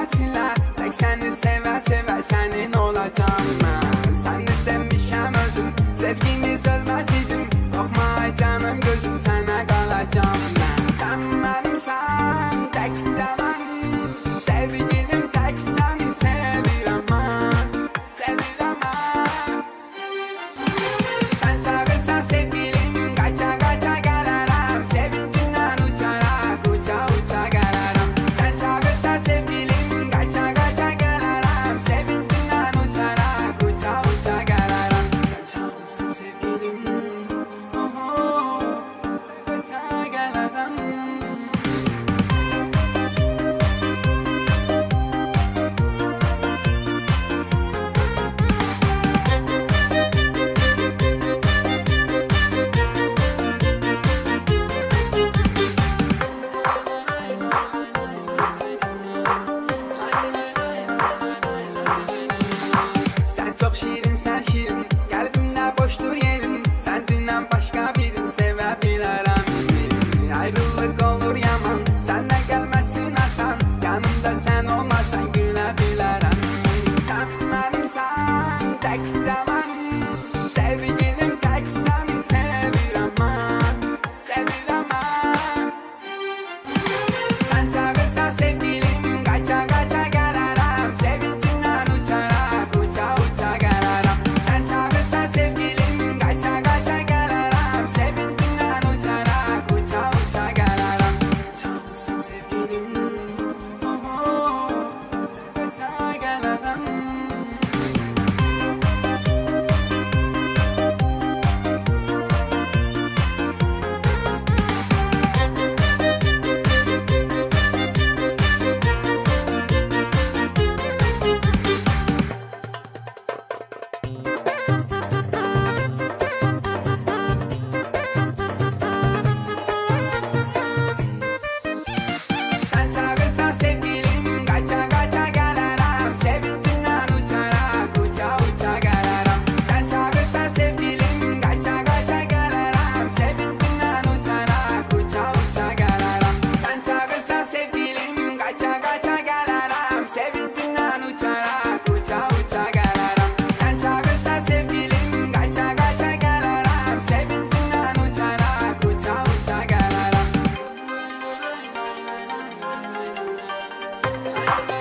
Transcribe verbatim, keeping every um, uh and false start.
demesinler. Tek seni sever sever senin olacağım ben. Sen istemişəm özüm, sevgimiz ölmez bizim. Korkma canım gözüm, sana kalacağım ben. Sen benimsen, tek canım, sevgilim tek seni sevirəm ben, sevirəm ben. Sen çağırsan sevgilim, kaça kaça gelirim. Sevincinden uçarak uça uça gelirim. Sen çağırsan sevgilim, kaça kaça gelirim. Sevincinden uçarak uça uça gelirim. Sen çağırsan sevgilim, oh oh, kaça gelirim. Sen çok şirin, sen şirin, kalbimde boştur yerin. Senden başka birini sevebilirim. Ayrılık olur yaman, sen de gelmezsin asan. Yanımda sen olmazsan gülebilirim. Sen benimsen, tek canım, sevgilim tek seni sevirəm ben, sevirəm ben. Sen çağırsan sevgilim, kaça kaça gelirim. Sevincinden uçarak uça uça gelirim. Sen çağırsan sevgilim, kaça kaça gelirim. Sevincinden uçarak uça uça gelirim. Çağırsan sevgilim, oh oh, kaça gelirim. Sen çağırsan sevgilim, kaça kaça gelirim. Sevincinden uçarak uça uça gelirim. Sen çağırsan sevgilim, kaça kaça gelirim. Sevincinden uçarak uça uça gelirim. Sen çağırsan sevgilim, kaça kaça gelirim. Sevincinden uçarak uça uça gelirim. Sen çağırsan sevgilim, kaça kaça gelirim. Sevincinden uçarak uça uça gelirim.